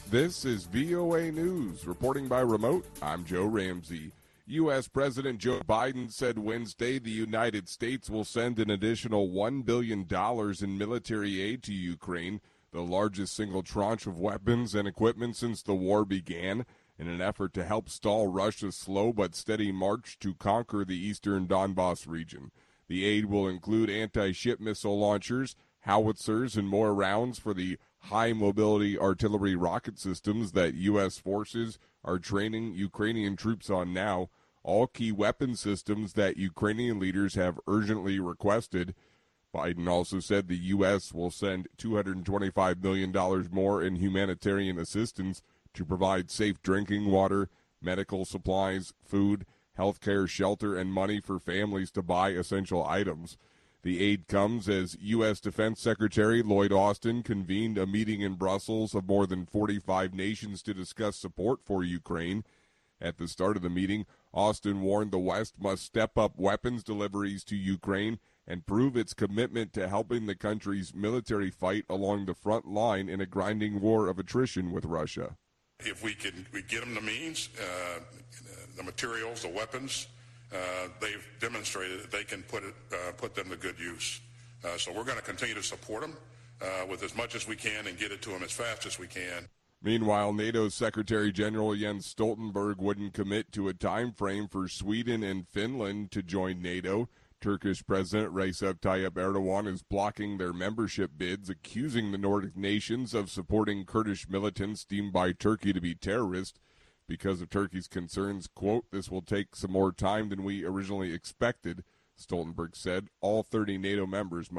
This is VOA News. Reporting by remote, I'm Joe Ramsey. U.S. President Joe Biden said Wednesday the United States will send an additional $1 billion in military aid to Ukraine, the largest single tranche of weapons and equipment since the war began, in an effort to help stall Russia's slow but steady march to conquer the eastern Donbas region. The aid will include anti-ship missile launchers, howitzers, and more rounds for the high-mobility artillery rocket systems that U.S. forces are training Ukrainian troops on now, all key weapon systems that Ukrainian leaders have urgently requested. Biden also said the U.S. will send $225 million more in humanitarian assistance to provide safe drinking water, medical supplies, food, health care, shelter, and money for families to buy essential items. The aid comes as U.S. Defense Secretary Lloyd Austin convened a meeting in Brussels of more than 45 nations to discuss support for Ukraine. At the start of the meeting, Austin warned the West must step up weapons deliveries to Ukraine and prove its commitment to helping the country's military fight along the front line in a grinding war of attrition with Russia. If we get them the means, the materials, the weapons, they've demonstrated that they can put them to good use. So we're going to continue to support them with as much as we can and get it to them as fast as we can. Meanwhile, NATO's Secretary General Jens Stoltenberg wouldn't commit to a time frame for Sweden and Finland to join NATO. Turkish President Recep Tayyip Erdogan is blocking their membership bids, accusing the Nordic nations of supporting Kurdish militants deemed by Turkey to be terrorists. Because of Turkey's concerns, quote, "This will take some more time than we originally expected," Stoltenberg said. All 30 NATO members